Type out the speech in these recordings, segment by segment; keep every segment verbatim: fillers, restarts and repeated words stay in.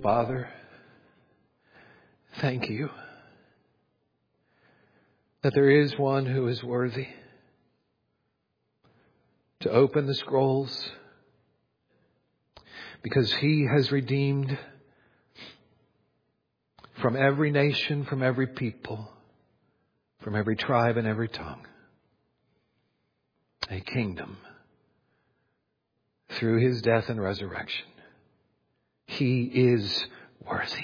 Father, thank you that there is one who is worthy to open the scrolls, because he has redeemed from every nation, from every people, from every tribe and every tongue, a kingdom through his death and resurrection. He is worthy.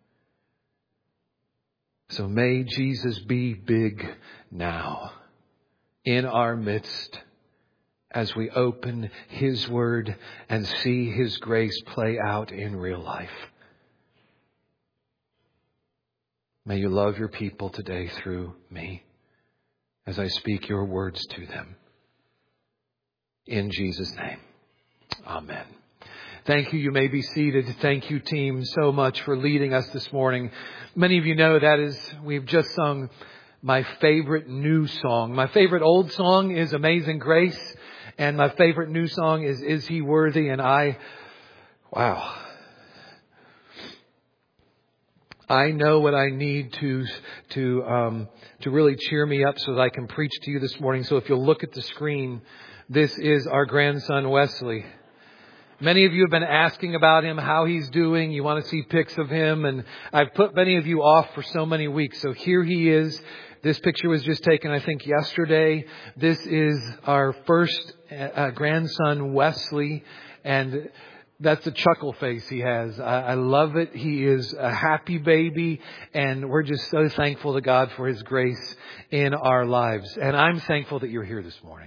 So may Jesus be big now in our midst as we open his word and see his grace play out in real life. May you love your people today through me as I speak your words to them. In Jesus' name, amen. Thank you. You may be seated. Thank you, team, so much for leading us this morning. Many of you know that is, we've just sung my favorite new song. My favorite old song is Amazing Grace. And my favorite new song is Is He Worthy? And I, wow. I know what I need to, to, um, to really cheer me up so that I can preach to you this morning. So if you'll look at the screen, this is our grandson, Wesley. Many of you have been asking about him, how he's doing. You want to see pics of him. And I've put many of you off for so many weeks. So here he is. This picture was just taken, I think, yesterday. This is our first uh, grandson, Wesley. And that's the chuckle face he has. I, I love it. He is a happy baby. And we're just so thankful to God for his grace in our lives. And I'm thankful that you're here this morning.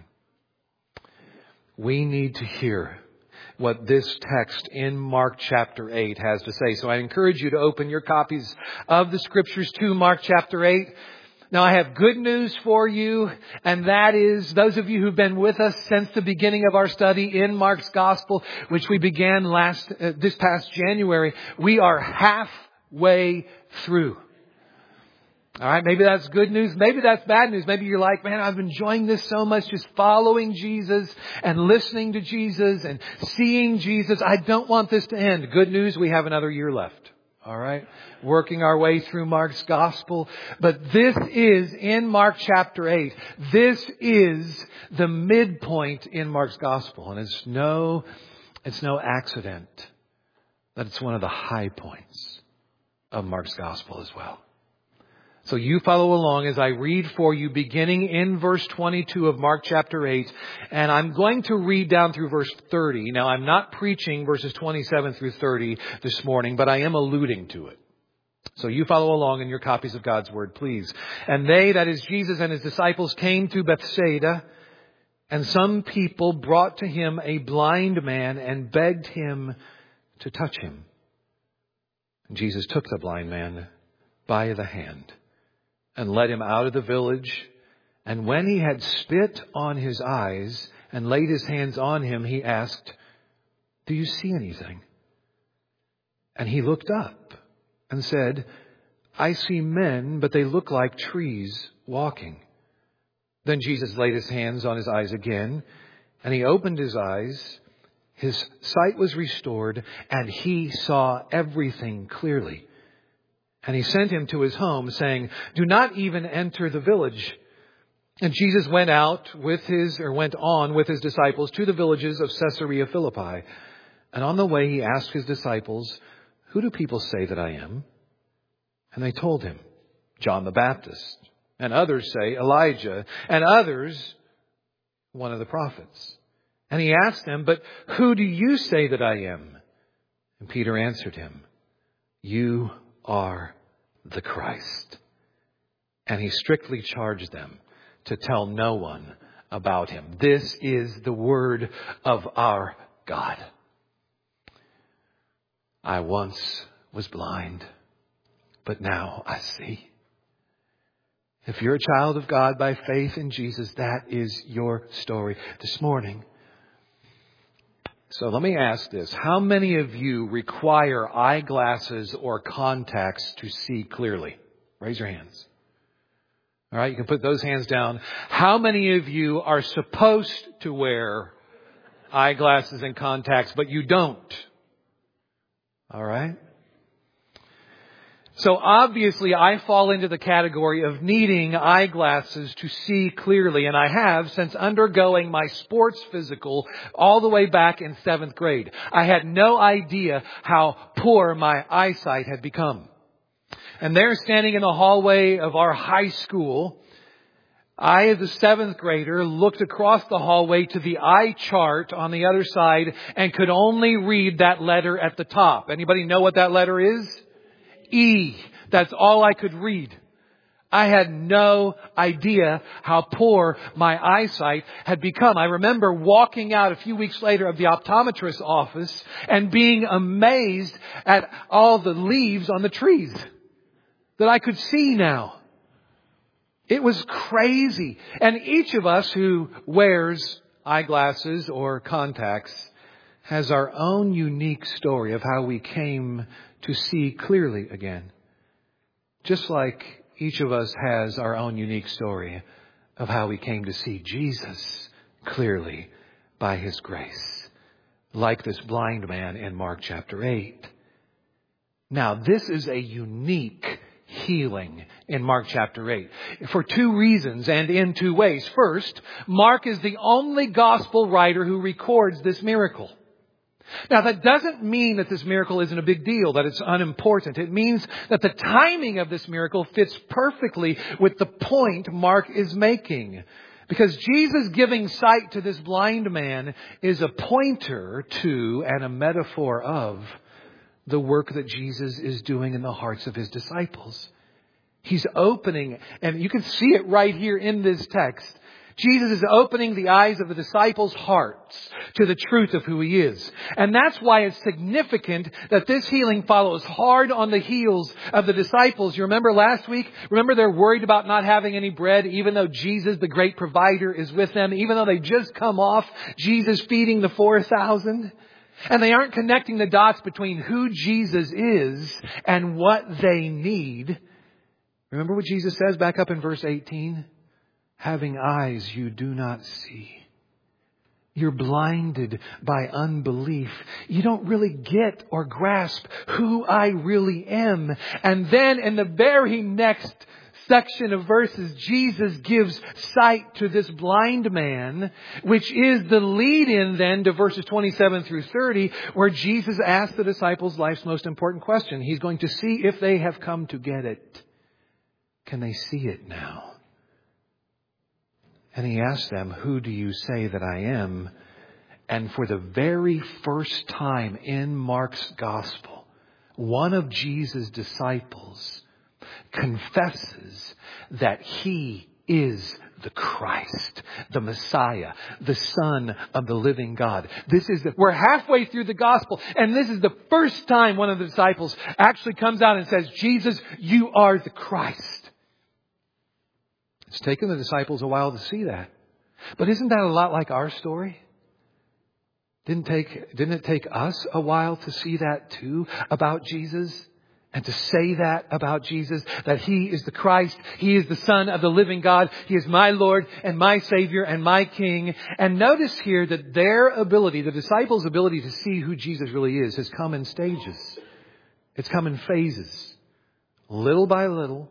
We need to hear what this text in Mark chapter eight has to say. So I encourage you to open your copies of the scriptures to Mark chapter eight. Now I have good news for you, and that is those of you who've been with us since the beginning of our study in Mark's Gospel, which we began last uh, this past January, we are halfway through. All right, maybe that's good news. Maybe that's bad news. Maybe you're like, man, I'm enjoying this so much, just following Jesus and listening to Jesus and seeing Jesus. I don't want this to end. Good news, we have another year left. All right, working our way through Mark's Gospel. But this is in Mark chapter eight. This is the midpoint in Mark's Gospel. And it's no, it's no accident that it's one of the high points of Mark's Gospel as well. So you follow along as I read for you beginning in verse twenty-two of Mark chapter eight. And I'm going to read down through verse thirty. Now, I'm not preaching verses twenty-seven through thirty this morning, but I am alluding to it. So you follow along in your copies of God's Word, please. And they, that is Jesus and his disciples, came to Bethsaida, and some people brought to him a blind man and begged him to touch him. And Jesus took the blind man by the hand and led him out of the village. And when he had spit on his eyes and laid his hands on him, he asked, "Do you see anything?" And he looked up and said, "I see men, but they look like trees walking." Then Jesus laid his hands on his eyes again, and he opened his eyes. His sight was restored, and he saw everything clearly. And he sent him to his home, saying, "Do not even enter the village." And Jesus went out with his, or went on with his disciples to the villages of Caesarea Philippi. And on the way he asked his disciples, "Who do people say that I am?" And they told him, "John the Baptist. And others say Elijah. And others, one of the prophets." And he asked them, "But who do you say that I am?" And Peter answered him, "You are the Christ." And he strictly charged them to tell no one about him. This is the word of our God. I once was blind, but now I see. If you're a child of God by faith in Jesus, that is your story this morning. So let me ask this. How many of you require eyeglasses or contacts to see clearly? Raise your hands. All right, you can put those hands down. How many of you are supposed to wear eyeglasses and contacts, but you don't? All right. So obviously I fall into the category of needing eyeglasses to see clearly, and I have since undergoing my sports physical all the way back in seventh grade. I had no idea how poor my eyesight had become. And there, standing in the hallway of our high school, I, as a seventh grader, looked across the hallway to the eye chart on the other side and could only read that letter at the top. Anybody know what that letter is? E. That's all I could read. I had no idea how poor my eyesight had become. I remember walking out a few weeks later of the optometrist's office and being amazed at all the leaves on the trees that I could see now. It was crazy. And each of us who wears eyeglasses or contacts has our own unique story of how we came to see clearly again. Just like each of us has our own unique story of how we came to see Jesus clearly by His grace. Like this blind man in Mark chapter eight. Now, this is a unique healing in Mark chapter eight for two reasons and in two ways. First, Mark is the only gospel writer who records this miracle. Now, that doesn't mean that this miracle isn't a big deal, that it's unimportant. It means that the timing of this miracle fits perfectly with the point Mark is making. Because Jesus giving sight to this blind man is a pointer to and a metaphor of the work that Jesus is doing in the hearts of His disciples. He's opening, and you can see it right here in this text. Jesus is opening the eyes of the disciples' hearts to the truth of who He is. And that's why it's significant that this healing follows hard on the heels of the disciples. You remember last week? Remember they're worried about not having any bread, even though Jesus, the great provider, is with them, even though they just come off Jesus feeding the four thousand. And they aren't connecting the dots between who Jesus is and what they need. Remember what Jesus says back up in verse eighteen? Having eyes you do not see. You're blinded by unbelief. You don't really get or grasp who I really am. And then in the very next section of verses, Jesus gives sight to this blind man, which is the lead-in then to verses twenty-seven through thirty, where Jesus asks the disciples life's most important question. He's going to see if they have come to get it. Can they see it now? And He asks them, who do you say that I am? And for the very first time in Mark's gospel, one of Jesus' disciples confesses that He is the Christ, the Messiah, the Son of the living God. This is the, we're halfway through the gospel, and this is the first time one of the disciples actually comes out and says, Jesus, you are the Christ. It's taken the disciples a while to see that. But isn't that a lot like our story? Didn't take, didn't it take us a while to see that too about Jesus? And to say that about Jesus, that He is the Christ, He is the Son of the living God, He is my Lord and my Savior and my King. And notice here that their ability, the disciples' ability to see who Jesus really is, has come in stages. It's come in phases. Little by little.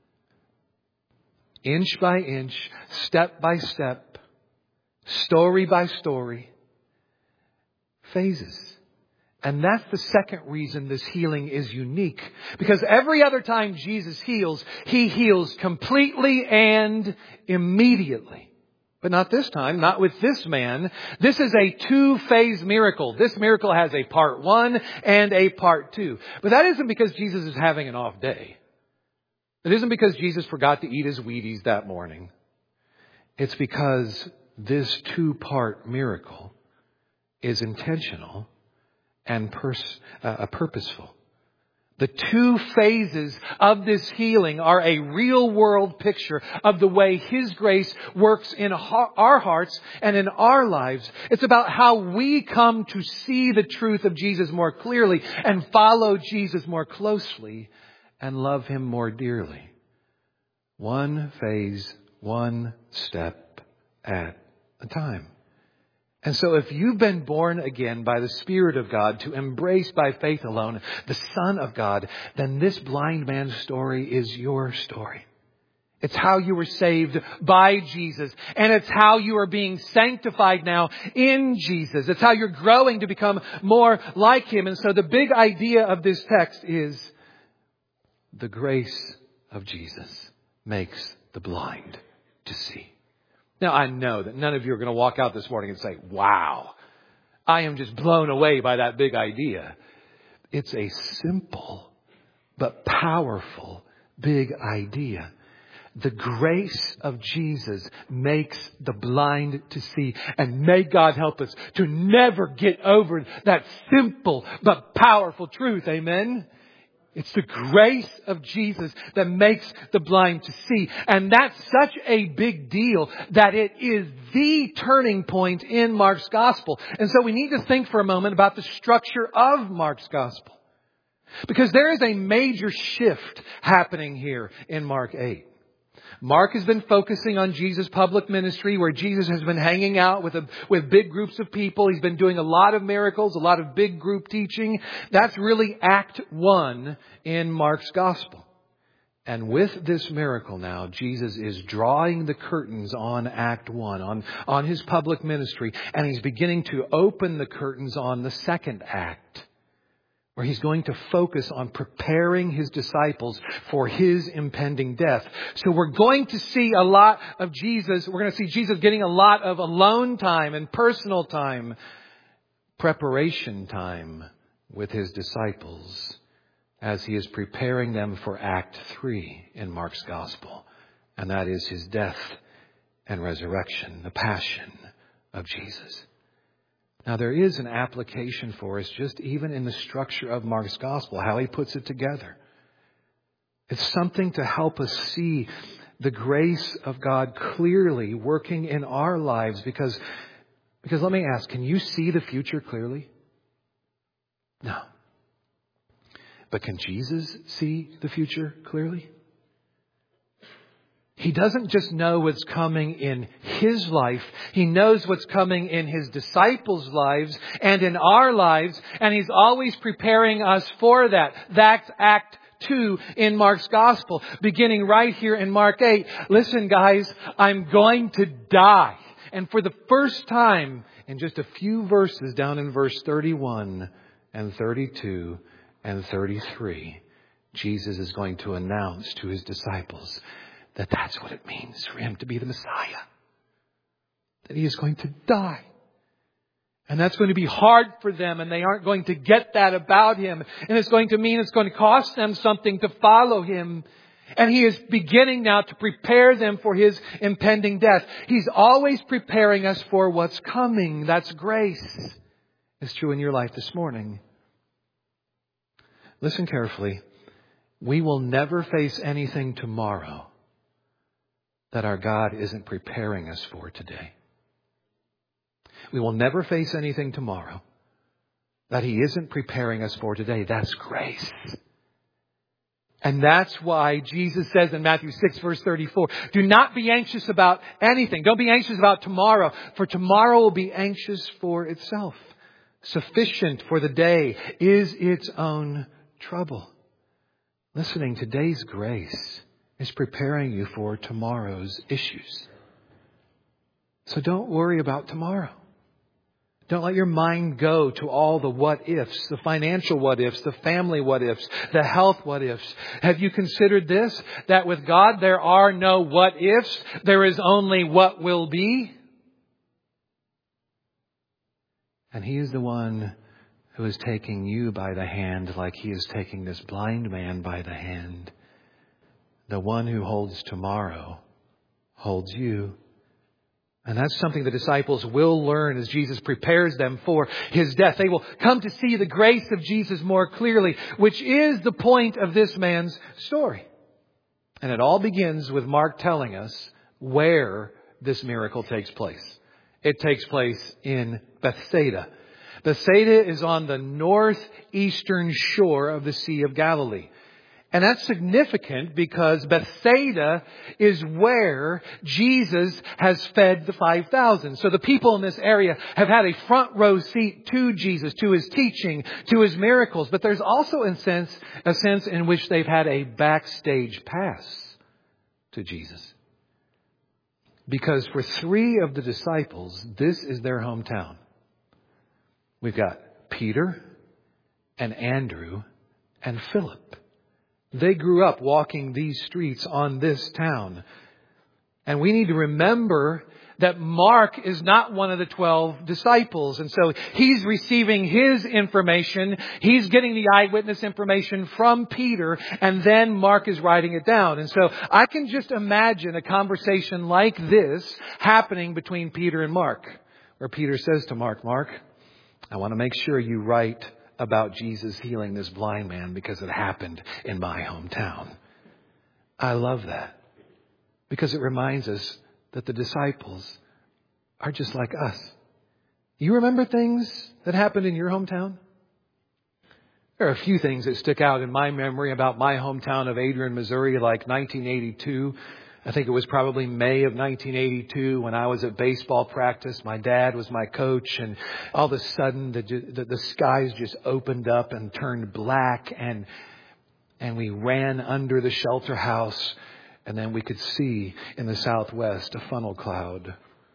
Inch by inch, step by step, story by story, phases. And that's the second reason this healing is unique. Because every other time Jesus heals, He heals completely and immediately. But not this time, not with this man. This is a two-phase miracle. This miracle has a part one and a part two. But that isn't because Jesus is having an off day. It isn't because Jesus forgot to eat His Wheaties that morning. It's because this two-part miracle is intentional and pers- uh, purposeful. The two phases of this healing are a real-world picture of the way His grace works in our hearts and in our lives. It's about how we come to see the truth of Jesus more clearly and follow Jesus more closely and love Him more dearly. One phase, one step at a time. And so if you've been born again by the Spirit of God to embrace by faith alone the Son of God, then this blind man's story is your story. It's how you were saved by Jesus. And it's how you are being sanctified now in Jesus. It's how you're growing to become more like Him. And so the big idea of this text is the grace of Jesus makes the blind to see. Now, I know that none of you are going to walk out this morning and say, wow, I am just blown away by that big idea. It's a simple but powerful big idea. The grace of Jesus makes the blind to see. And may God help us to never get over that simple but powerful truth. Amen? It's the grace of Jesus that makes the blind to see. And that's such a big deal that it is the turning point in Mark's Gospel. And so we need to think for a moment about the structure of Mark's Gospel. Because there is a major shift happening here in Mark eight. Mark has been focusing on Jesus' public ministry, where Jesus has been hanging out with a, with big groups of people. He's been doing a lot of miracles, a lot of big group teaching. That's really Act one in Mark's Gospel. And with this miracle now, Jesus is drawing the curtains on Act one, on, on His public ministry. And He's beginning to open the curtains on the second act, where He's going to focus on preparing His disciples for His impending death. So we're going to see a lot of Jesus. We're going to see Jesus getting a lot of alone time and personal time, preparation time with His disciples as He is preparing them for Act three in Mark's Gospel. And that is His death and resurrection, the passion of Jesus. Now, there is an application for us just even in the structure of Mark's Gospel, how he puts it together. It's something to help us see the grace of God clearly working in our lives. Because, because let me ask, can you see the future clearly? No. But can Jesus see the future clearly? He doesn't just know what's coming in His life. He knows what's coming in His disciples' lives and in our lives. And He's always preparing us for that. That's Act two in Mark's Gospel, beginning right here in Mark eight. Listen, guys, I'm going to die. And for the first time in just a few verses down in verse thirty-one and thirty-two and thirty-three, Jesus is going to announce to His disciples that that's what it means for Him to be the Messiah. That He is going to die. And that's going to be hard for them, and they aren't going to get that about Him. And it's going to mean it's going to cost them something to follow Him. And He is beginning now to prepare them for His impending death. He's always preparing us for what's coming. That's grace. It's true in your life this morning. Listen carefully. We will never face anything tomorrow that our God isn't preparing us for today. We will never face anything tomorrow that He isn't preparing us for today. That's grace. And that's why Jesus says in Matthew six, verse thirty-four, do not be anxious about anything. Don't be anxious about tomorrow, for tomorrow will be anxious for itself. Sufficient for the day is its own trouble. Listening, today's grace is preparing you for tomorrow's issues. So don't worry about tomorrow. Don't let your mind go to all the what ifs, the financial what ifs, the family what ifs, the health what ifs. Have you considered this? That with God there are no what ifs. There is only what will be. And He is the one who is taking you by the hand like He is taking this blind man by the hand. The one who holds tomorrow holds you. And that's something the disciples will learn as Jesus prepares them for His death. They will come to see the grace of Jesus more clearly, which is the point of this man's story. And it all begins with Mark telling us where this miracle takes place. It takes place in Bethsaida. Bethsaida is on the northeastern shore of the Sea of Galilee. And that's significant because Bethsaida is where Jesus has fed the five thousand. So the people in this area have had a front row seat to Jesus, to His teaching, to His miracles. But there's also a sense, a sense in which they've had a backstage pass to Jesus. Because for three of the disciples, this is their hometown. We've got Peter and Andrew and Philip. They grew up walking these streets on this town. And we need to remember that Mark is not one of the twelve disciples. And so he's receiving his information. He's getting the eyewitness information from Peter. And then Mark is writing it down. And so I can just imagine a conversation like this happening between Peter and Mark. Where Peter says to Mark, Mark, I want to make sure you write about Jesus healing this blind man because it happened in my hometown. I love that because it reminds us that the disciples are just like us. You remember things that happened in your hometown? There are a few things that stick out in my memory about my hometown of Adrian, Missouri, like nineteen eighty-two. I think it was probably May of nineteen eighty-two when I was at baseball practice. My dad was my coach, and all of a sudden the, the, the skies just opened up and turned black, and and we ran under the shelter house, and then we could see in the southwest a funnel cloud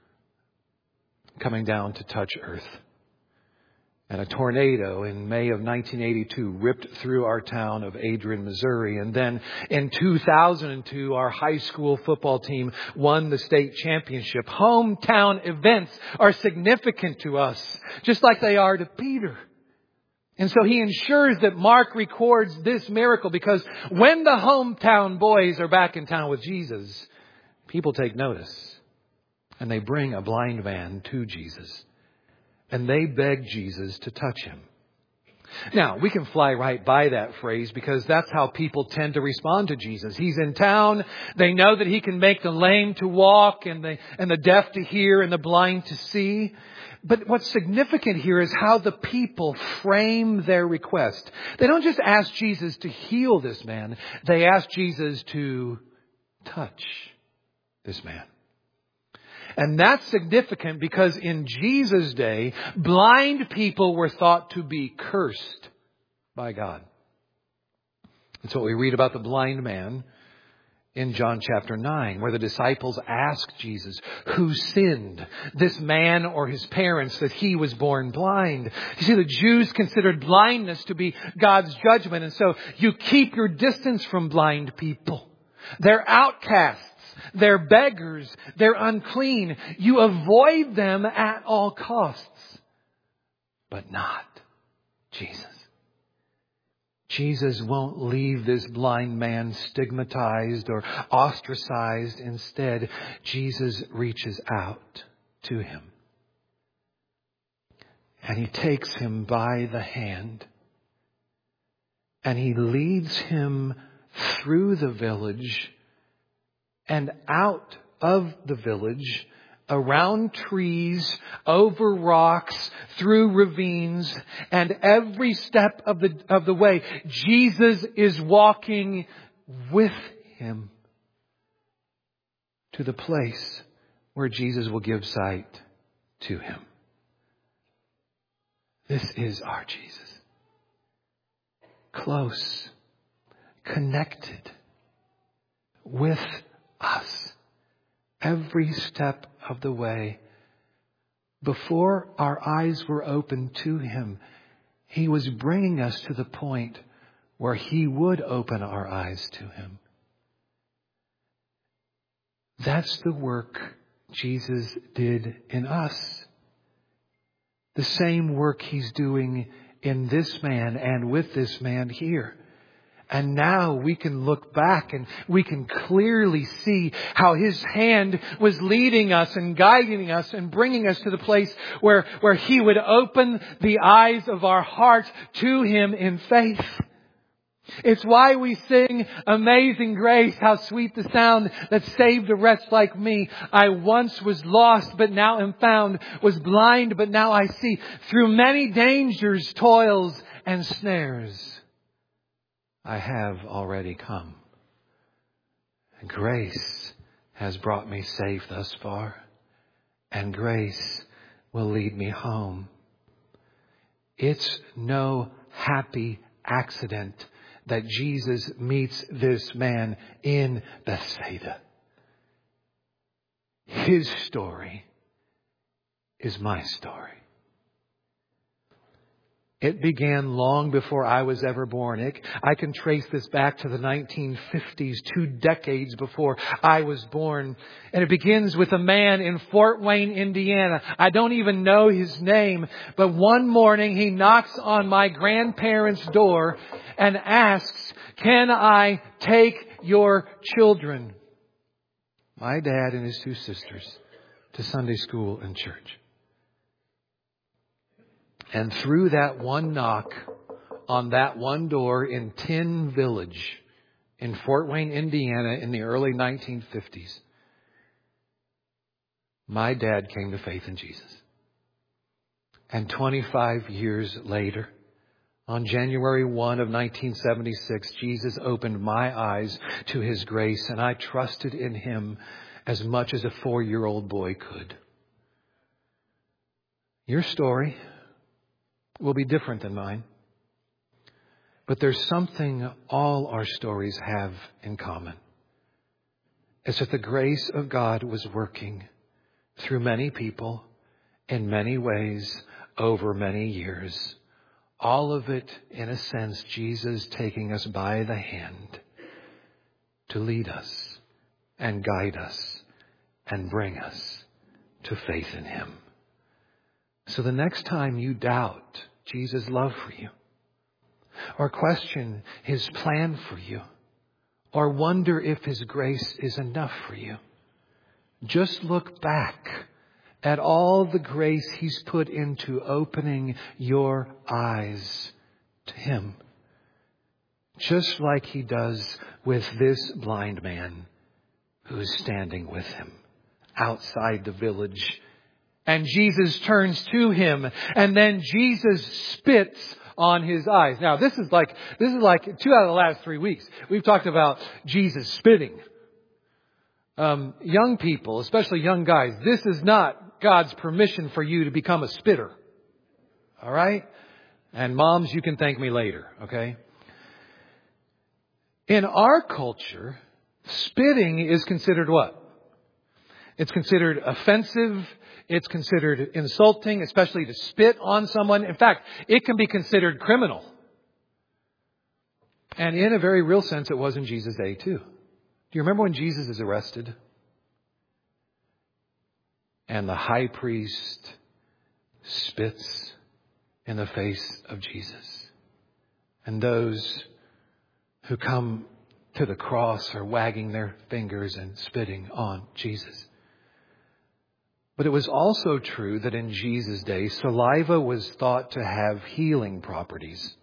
coming down to touch earth. And a tornado in May of nineteen eighty-two ripped through our town of Adrian, Missouri. And then in two thousand two, our high school football team won the state championship. Hometown events are significant to us, just like they are to Peter. And so he ensures that Mark records this miracle because when the hometown boys are back in town with Jesus, people take notice. And they bring a blind man to Jesus. And they beg Jesus to touch him. Now, we can fly right by that phrase because that's how people tend to respond to Jesus. He's in town. They know that He can make the lame to walk and the, and the deaf to hear and the blind to see. But what's significant here is how the people frame their request. They don't just ask Jesus to heal this man. They ask Jesus to touch this man. And that's significant because in Jesus' day, blind people were thought to be cursed by God. That's what we read about the blind man in John chapter nine, where the disciples ask Jesus, who sinned, this man or his parents, that he was born blind? You see, the Jews considered blindness to be God's judgment. And so you keep your distance from blind people. They're outcasts. They're beggars. They're unclean. You avoid them at all costs. But not Jesus. Jesus won't leave this blind man stigmatized or ostracized. Instead, Jesus reaches out to him. And He takes him by the hand. And He leads him through the village and out of the village, around trees, over rocks, through ravines, and every step of the of the way, Jesus is walking with him to the place where Jesus will give sight to him. This is our Jesus. Close, connected with us every step of the way. Before our eyes were open to Him, He was bringing us to the point where He would open our eyes to Him. That's the work Jesus did in us. The same work He's doing in this man and with this man here. And now we can look back and we can clearly see how His hand was leading us and guiding us and bringing us to the place where, where He would open the eyes of our hearts to Him in faith. It's why we sing Amazing Grace, how sweet the sound that saved a wretch like me. I once was lost, but now am found, was blind, but now I see. Through many dangers, toils, and snares, I have already come. Grace has brought me safe thus far, and grace will lead me home. It's no happy accident that Jesus meets this man in Bethsaida. His story is my story. It began long before I was ever born. It, I can trace this back to the nineteen fifties, two decades before I was born. And it begins with a man in Fort Wayne, Indiana. I don't even know his name, but one morning he knocks on my grandparents' door and asks, "Can I take your children?" My dad and his two sisters to Sunday school and church. And through that one knock on that one door in Tin Village in Fort Wayne, Indiana in the early nineteen fifties, my dad came to faith in Jesus. And twenty-five years later, on January first of nineteen seventy-six, Jesus opened my eyes to His grace, and I trusted in Him as much as a four-year-old boy could. Your story will be different than mine. But there's something all our stories have in common. It's that the grace of God was working through many people in many ways over many years. All of it, in a sense, Jesus taking us by the hand to lead us and guide us and bring us to faith in Him. So the next time you doubt Jesus' love for you, or question His plan for you, or wonder if His grace is enough for you, just look back at all the grace He's put into opening your eyes to Him. Just like He does with this blind man who is standing with Him outside the village. And Jesus turns to him, and then Jesus spits on his eyes. Now, this is like this is like two out of the last three weeks. We've talked about Jesus spitting. Um, young people, especially young guys, this is not God's permission for you to become a spitter. All right? And moms, you can thank me later, okay? In our culture, spitting is considered what? It's considered offensive. It's considered insulting, especially to spit on someone. In fact, it can be considered criminal. And in a very real sense, it was in Jesus' day too. Do you remember when Jesus is arrested? And the high priest spits in the face of Jesus. And those who come to the cross are wagging their fingers and spitting on Jesus. But it was also true that in Jesus' day, saliva was thought to have healing properties.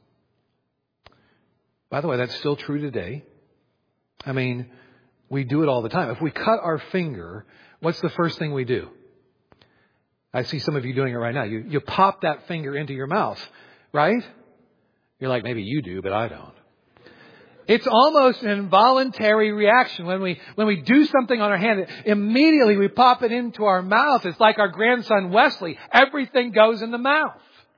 By the way, that's still true today. I mean, we do it all the time. If we cut our finger, what's the first thing we do? I see some of you doing it right now. You, you pop that finger into your mouth, right? You're like, maybe you do, but I don't. It's almost an involuntary reaction. When we when we do something on our hand, immediately we pop it into our mouth. It's like our grandson Wesley. Everything goes in the mouth.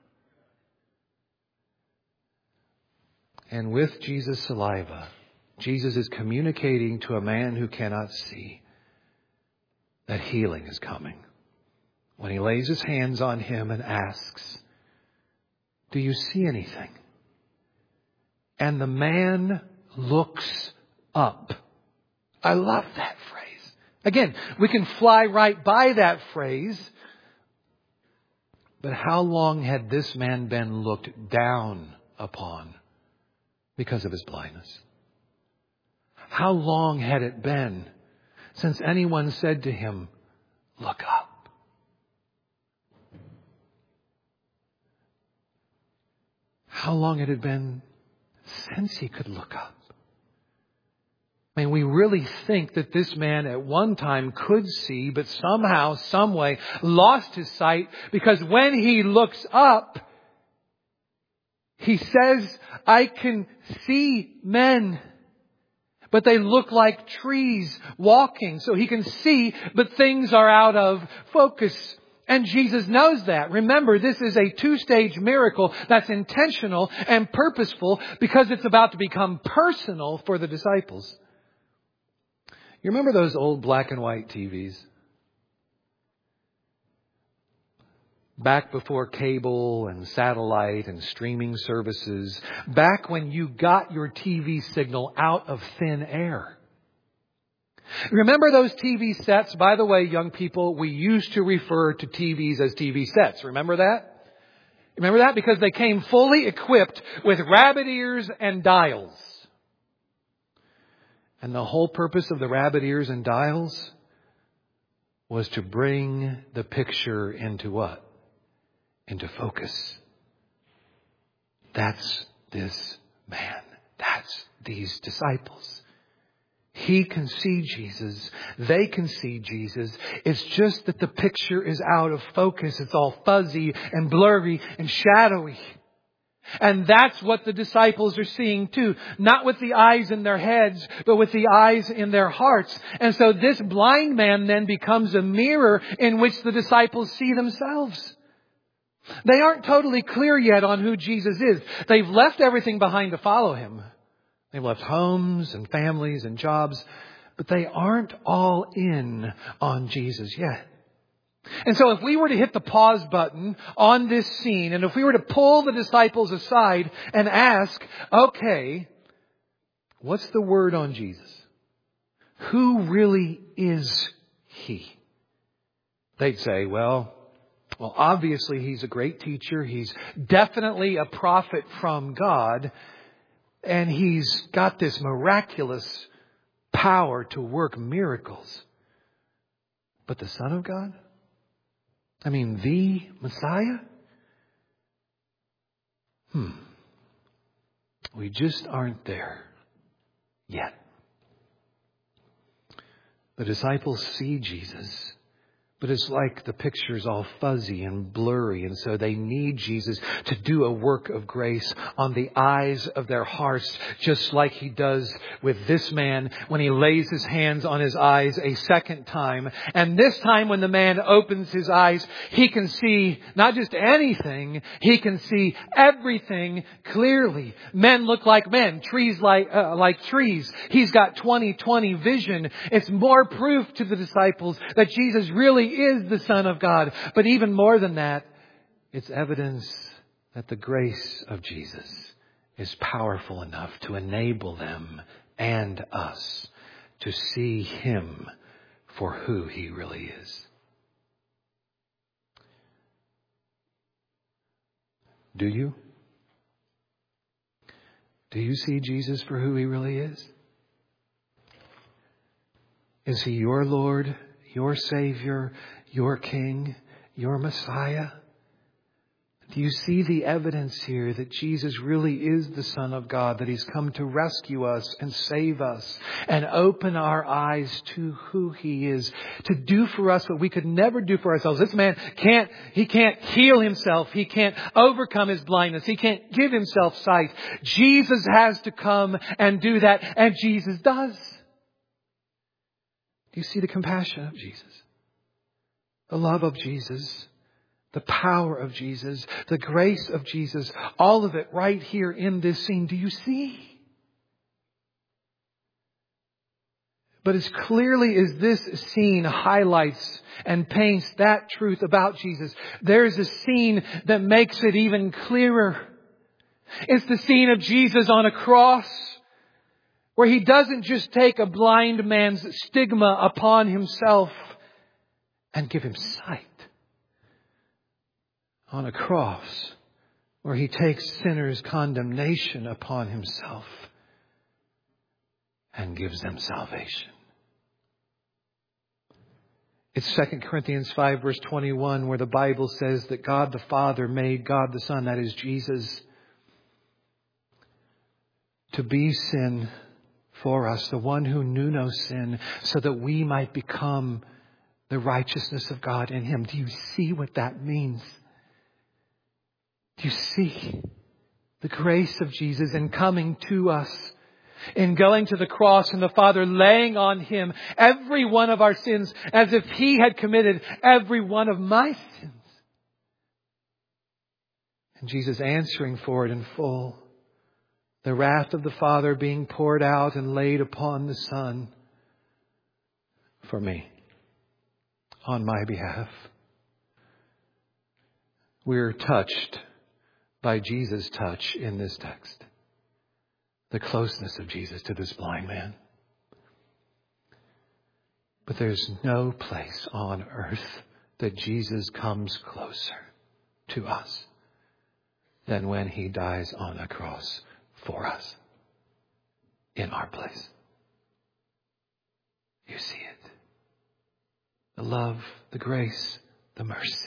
And with Jesus' saliva, Jesus is communicating to a man who cannot see that healing is coming. When He lays His hands on him and asks, "Do you see anything?" And the man looks up. I love that phrase. Again, we can fly right by that phrase. But how long had this man been looked down upon because of his blindness? How long had it been since anyone said to him, "Look up"? How long had it been since he could look up? I mean, we really think that this man at one time could see, but somehow, some way, lost his sight, because when he looks up, He says, I can see men, but they look like trees walking. So he can see, but things are out of focus. And Jesus knows that. Remember, this is a two-stage miracle that's intentional and purposeful because it's about to become personal for the disciples. You remember those old black and white T Vs? Back before cable and satellite and streaming services. Back when you got your T V signal out of thin air. Remember those T V sets? By the way, young people, we used to refer to T Vs as T V sets. Remember that? Remember that? Because they came fully equipped with rabbit ears and dials. And the whole purpose of the rabbit ears and dials was to bring the picture into what? Into focus. That's this man. That's these disciples. He can see Jesus. They can see Jesus. It's just that the picture is out of focus. It's all fuzzy and blurry and shadowy. And that's what the disciples are seeing too. Not with the eyes in their heads, but with the eyes in their hearts. And so this blind man then becomes a mirror in which the disciples see themselves. They aren't totally clear yet on who Jesus is. They've left everything behind to follow Him. They've left homes and families and jobs, but they aren't all in on Jesus yet. And so if we were to hit the pause button on this scene, and if we were to pull the disciples aside and ask, okay, what's the word on Jesus? Who really is He? They'd say, well, well, obviously He's a great teacher. He's definitely a prophet from God. And He's got this miraculous power to work miracles. But the Son of God? I mean, the Messiah? Hmm. We just aren't there yet. The disciples see Jesus. But it's like the picture's all fuzzy and blurry. And so they need Jesus to do a work of grace on the eyes of their hearts. Just like He does with this man when He lays His hands on his eyes a second time. And this time when the man opens his eyes, he can see not just anything. He can see everything clearly. Men look like men. Trees like, uh, like trees. He's got twenty twenty vision. It's more proof to the disciples that Jesus really is the Son of God. But even more than that, it's evidence that the grace of Jesus is powerful enough to enable them and us to see Him for who He really is. Do you? Do you see Jesus for who He really is? Is He your Lord, your Savior, your King, your Messiah? Do you see the evidence here that Jesus really is the Son of God, that He's come to rescue us and save us and open our eyes to who He is, to do for us what we could never do for ourselves? This man can't, he can't heal himself. He can't overcome his blindness. He can't give himself sight. Jesus has to come and do that, and Jesus does. Do you see the compassion of Jesus? The love of Jesus? The power of Jesus? The grace of Jesus? All of it right here in this scene. Do you see? But as clearly as this scene highlights and paints that truth about Jesus, there's a scene that makes it even clearer. It's the scene of Jesus on a cross, where He doesn't just take a blind man's stigma upon Himself and give him sight. On a cross, where He takes sinners' condemnation upon Himself and gives them salvation. It's Second Corinthians five verse twenty-one, where the Bible says that God the Father made God the Son, that is Jesus, to be sin for us, the one who knew no sin, so that we might become the righteousness of God in Him. Do you see what that means? Do you see the grace of Jesus in coming to us, in going to the cross and the Father laying on Him every one of our sins as if He had committed every one of my sins. And Jesus answering for it in full. The wrath of the Father being poured out and laid upon the Son for me, on my behalf. We're touched by Jesus' touch in this text. The closeness of Jesus to this blind man. But there's no place on earth that Jesus comes closer to us than when He dies on a cross for us, in our place. You see it. The love, the grace, the mercy.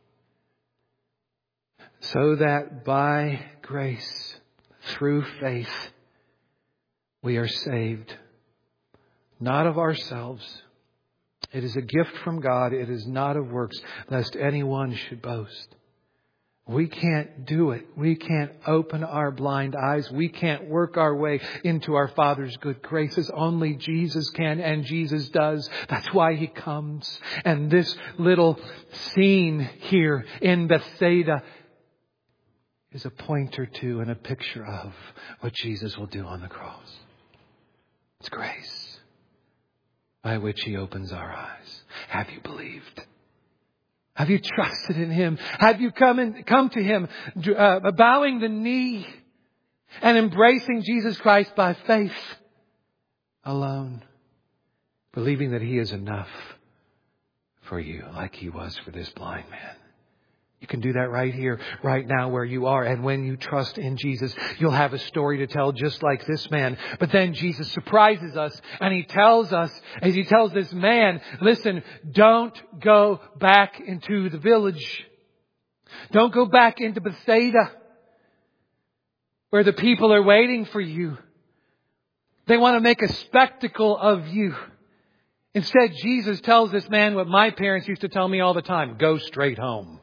So that by grace, through faith, we are saved, not of ourselves. It is a gift from God. It is not of works, lest anyone should boast. We can't do it. We can't open our blind eyes. We can't work our way into our Father's good graces. Only Jesus can, and Jesus does. That's why He comes. And this little scene here in Bethsaida is a pointer to and a picture of what Jesus will do on the cross. It's grace by which He opens our eyes. Have you believed? Have you trusted in Him? Have you come in, come to Him, uh, bowing the knee and embracing Jesus Christ by faith alone, believing that He is enough for you, like He was for this blind man? You can do that right here, right now where you are. And when you trust in Jesus, you'll have a story to tell just like this man. But then Jesus surprises us and He tells us, as He tells this man, listen, don't go back into the village. Don't go back into Bethsaida where the people are waiting for you. They want to make a spectacle of you. Instead, Jesus tells this man what my parents used to tell me all the time. Go straight home.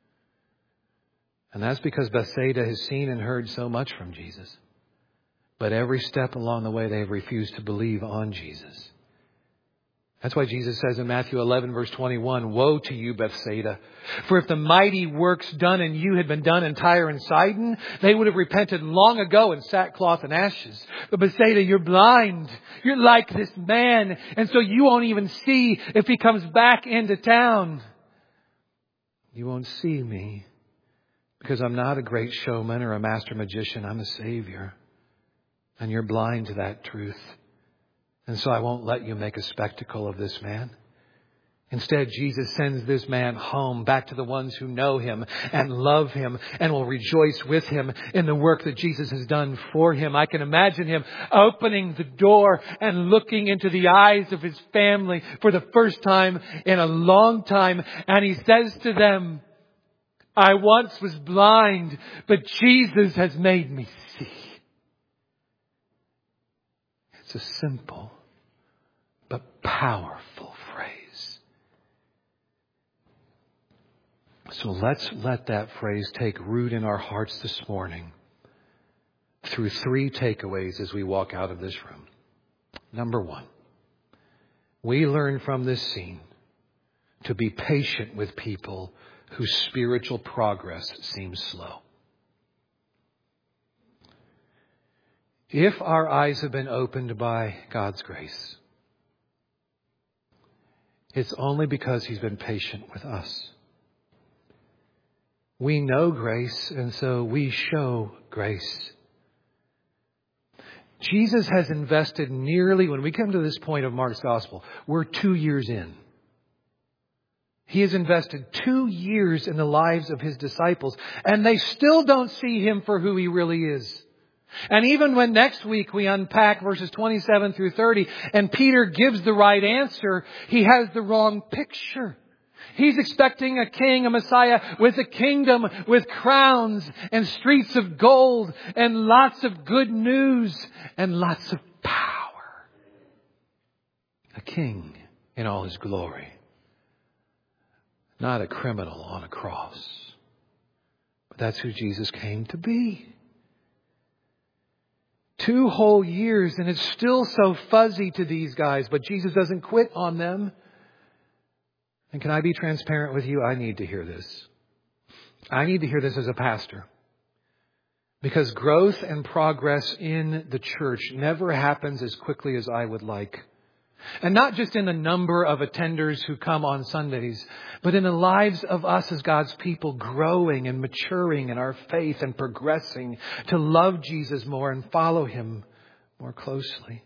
And that's because Bethsaida has seen and heard so much from Jesus. But every step along the way, they have refused to believe on Jesus. That's why Jesus says in Matthew eleven, verse twenty-one, woe to you, Bethsaida! For if the mighty works done in you had been done in Tyre and Sidon, they would have repented long ago in sackcloth and ashes. But Bethsaida, you're blind. You're like this man. And so you won't even see if he comes back into town. You won't see me. Because I'm not a great showman or a master magician. I'm a Savior. And you're blind to that truth. And so I won't let you make a spectacle of this man. Instead, Jesus sends this man home back to the ones who know Him and love Him and will rejoice with Him in the work that Jesus has done for him. I can imagine Him opening the door and looking into the eyes of His family for the first time in a long time. And He says to them, I once was blind, but Jesus has made me see. It's a simple but powerful phrase. So let's let that phrase take root in our hearts this morning through three takeaways as we walk out of this room. Number one, we learn from this scene to be patient with people whose spiritual progress seems slow. If our eyes have been opened by God's grace, it's only because He's been patient with us. We know grace, and so we show grace. Jesus has invested nearly, when we come to this point of Mark's Gospel, we're two years in. He has invested two years in the lives of His disciples, and they still don't see Him for who He really is. And even when next week we unpack verses twenty-seven through thirty, and Peter gives the right answer, he has the wrong picture. He's expecting a king, a Messiah with a kingdom, with crowns and streets of gold and lots of good news and lots of power. A king in all His glory. Not a criminal on a cross. But that's who Jesus came to be. Two whole years and it's still so fuzzy to these guys, but Jesus doesn't quit on them. And can I be transparent with you? I need to hear this. I need to hear this as a pastor. Because growth and progress in the church never happens as quickly as I would like. And not just in the number of attenders who come on Sundays, but in the lives of us as God's people growing and maturing in our faith and progressing to love Jesus more and follow Him more closely.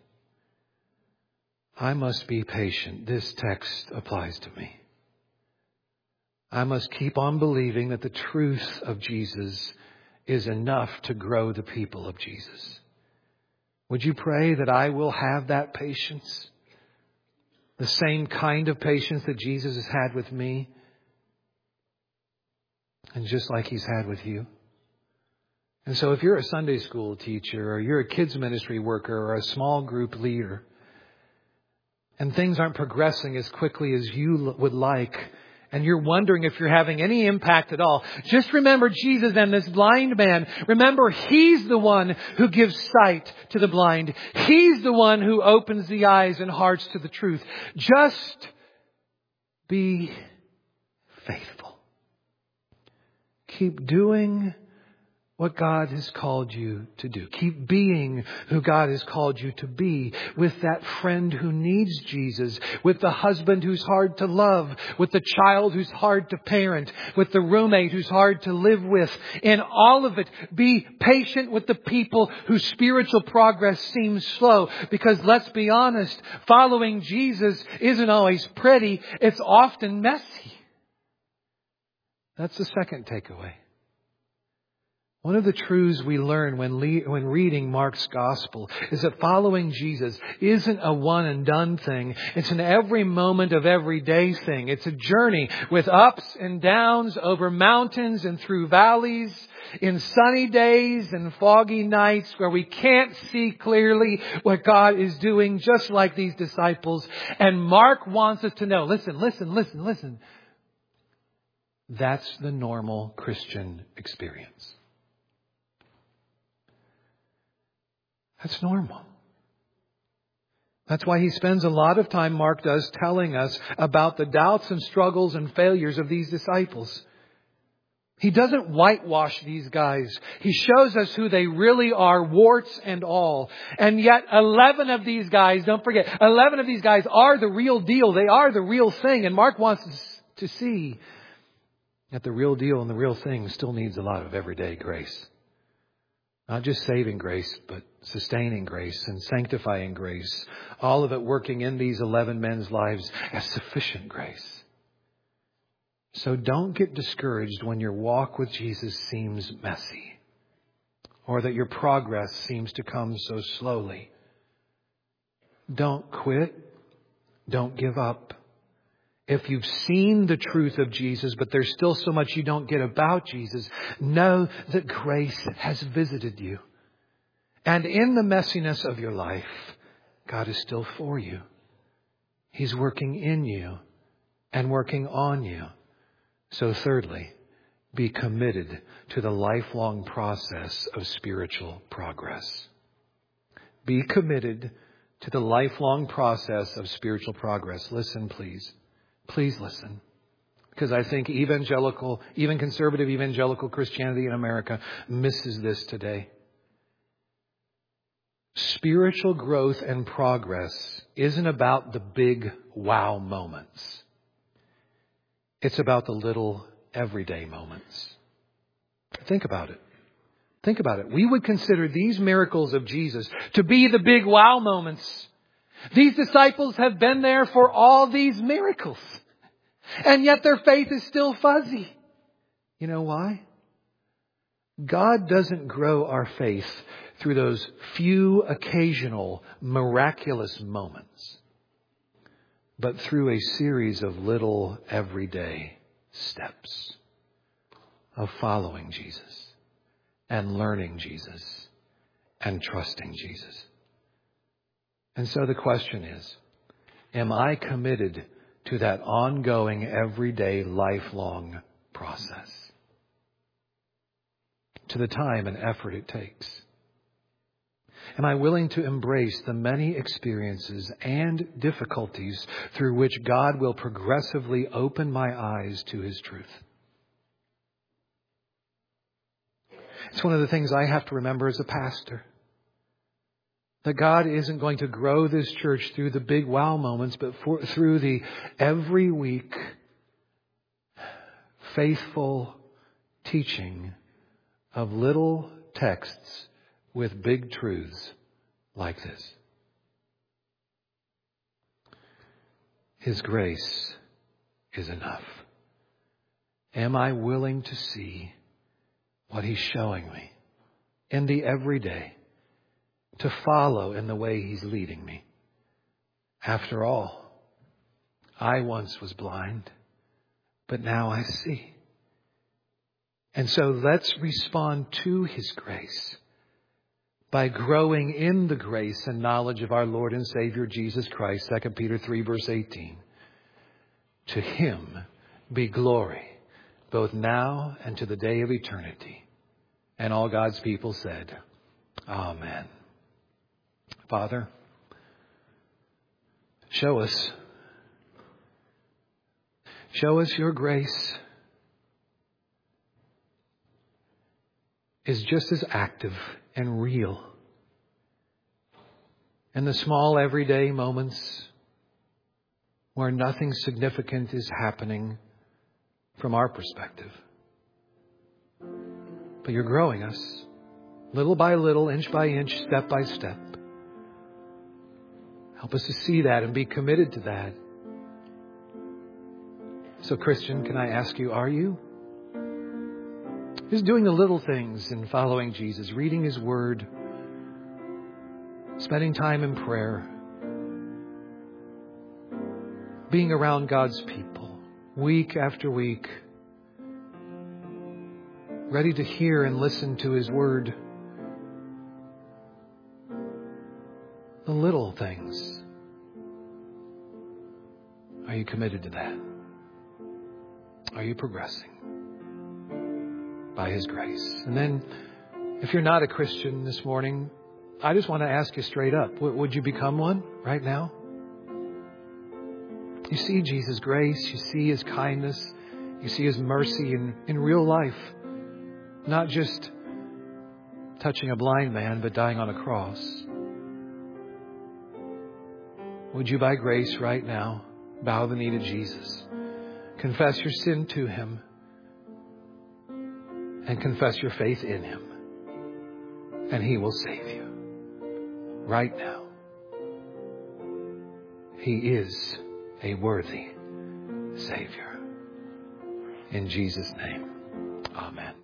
I must be patient. This text applies to me. I must keep on believing that the truth of Jesus is enough to grow the people of Jesus. Would you pray that I will have that patience? The same kind of patience that Jesus has had with me. And just like He's had with you. And so if you're a Sunday school teacher or you're a kids ministry worker or a small group leader and things aren't progressing as quickly as you would like, and you're wondering if you're having any impact at all, just remember Jesus and this blind man. Remember, He's the one who gives sight to the blind. He's the one who opens the eyes and hearts to the truth. Just be faithful. Keep doing what God has called you to do. Keep being who God has called you to be, with that friend who needs Jesus, with the husband who's hard to love, with the child who's hard to parent, with the roommate who's hard to live with. In all of it, be patient with the people whose spiritual progress seems slow. Because let's be honest, following Jesus isn't always pretty. It's often messy. That's the second takeaway. One of the truths we learn when le- when reading Mark's Gospel is that following Jesus isn't a one and done thing. It's an every moment of every day thing. It's a journey with ups and downs, over mountains and through valleys, in sunny days and foggy nights where we can't see clearly what God is doing, just like these disciples. And Mark wants us to know, listen, listen, listen, listen. That's the normal Christian experience. That's normal. That's why he spends a lot of time, Mark does, telling us about the doubts and struggles and failures of these disciples. He doesn't whitewash these guys. He shows us who they really are, warts and all. And yet eleven of these guys, don't forget, eleven of these guys are the real deal. They are the real thing. And Mark wants us to see that the real deal and the real thing still needs a lot of everyday grace. Not just saving grace, but sustaining grace and sanctifying grace. All of it working in these eleven men's lives as sufficient grace. So don't get discouraged when your walk with Jesus seems messy, or that your progress seems to come so slowly. Don't quit. Don't give up. If you've seen the truth of Jesus, but there's still so much you don't get about Jesus, know that grace has visited you. And in the messiness of your life, God is still for you. He's working in you and working on you. So thirdly, be committed to the lifelong process of spiritual progress. Be committed to the lifelong process of spiritual progress. Listen, please. Please listen, because I think evangelical, even conservative evangelical Christianity in America misses this today. Spiritual growth and progress isn't about the big wow moments. It's about the little everyday moments. Think about it. Think about it. We would consider these miracles of Jesus to be the big wow moments. These disciples have been there for all these miracles. And yet their faith is still fuzzy. You know why? God doesn't grow our faith through those few occasional miraculous moments, but through a series of little everyday steps of following Jesus and learning Jesus and trusting Jesus. And so the question is, am I committed to that ongoing, everyday, lifelong process? To the time and effort it takes? Am I willing to embrace the many experiences and difficulties through which God will progressively open my eyes to His truth? It's one of the things I have to remember as a pastor. That God isn't going to grow this church through the big wow moments, but for, through the every week faithful teaching of little texts with big truths like this. His grace is enough. Am I willing to see what He's showing me in the everyday, to follow in the way He's leading me? After all, I once was blind, but now I see. And so let's respond to His grace by growing in the grace and knowledge of our Lord and Savior Jesus Christ. Second Peter three verse eighteen. To Him be glory, both now and to the day of eternity. And all God's people said, Amen. Father, show us. Show us your grace is just as active and real in the small everyday moments where nothing significant is happening from our perspective. But you're growing us little by little, inch by inch, step by step. Help us to see that and be committed to that. So, Christian, can I ask you, are you? Just doing the little things in following Jesus, reading His Word, spending time in prayer, being around God's people week after week, ready to hear and listen to His Word. The little things. Are you committed to that? Are you progressing by His grace? And then, if you're not a Christian this morning, I just want to ask you straight up, would you become one right now? You see Jesus' grace, you see His kindness, you see His mercy in, in real life. Not just touching a blind man, but dying on a cross. Would you, by grace right now, bow the knee to Jesus, confess your sin to Him, and confess your faith in Him, and He will save you right now. He is a worthy Savior. In Jesus' name, amen.